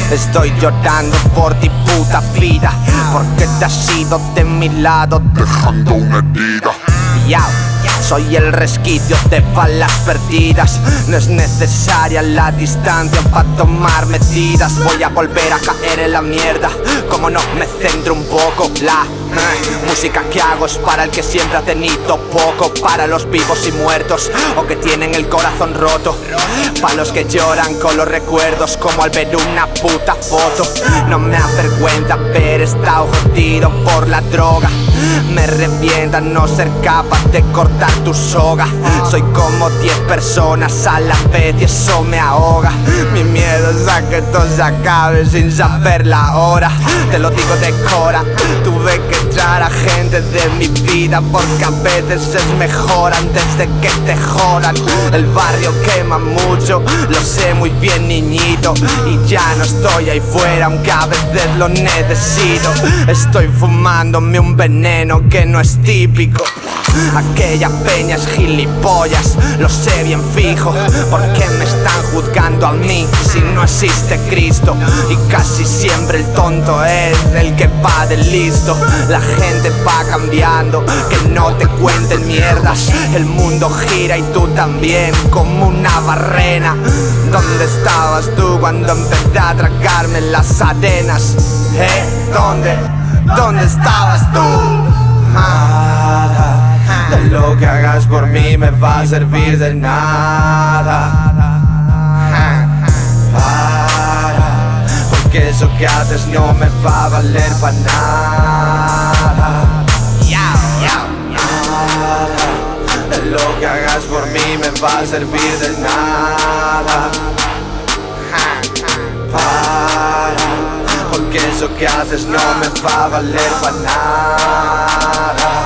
Estoy llorando por ti, puta vida, porque te has ido de mi lado dejando una herida. Ya, soy el resquicio de balas perdidas. No es necesaria la distancia para tomar medidas. Voy a volver a caer en la mierda, como no me centro un poco. La música que hago es para el que siempre ha tenido poco, para los vivos y muertos o que tienen el corazón roto, para los que lloran con los recuerdos como al ver una puta foto. No me avergüenza haber estado jodido por la droga. Me revienta no ser capaz de cortar tu soga. Soy como 10 personas a la vez y eso me ahoga. Mi miedo es a que todo se acabe sin saber la hora. Te lo digo de cora, tuve que echar a gente de mi vida porque a veces es mejor antes de que te jodan. El barrio quema mucho, lo sé muy bien, niñito, y ya no estoy ahí fuera aunque a veces lo necesito. Estoy fumándome un veneno que no es típico. Aquella peña es gilipollas, lo sé bien fijo. ¿Por qué me están juzgando a mí si no existe Cristo? Y casi siempre el tonto es el que va de listo. La gente va cambiando, que no te cuenten mierdas. El mundo gira y tú también, como una barrena. ¿Dónde estabas tú cuando empecé a tragarme las arenas? ¿Dónde estabas tú? Nada de lo que hagas por mí me va a servir de nada. Porque eso que haces no me va a valer para nada. Nada de lo que hagas por mí me va a servir de nada. Porque eso que haces no me va a valer para nada.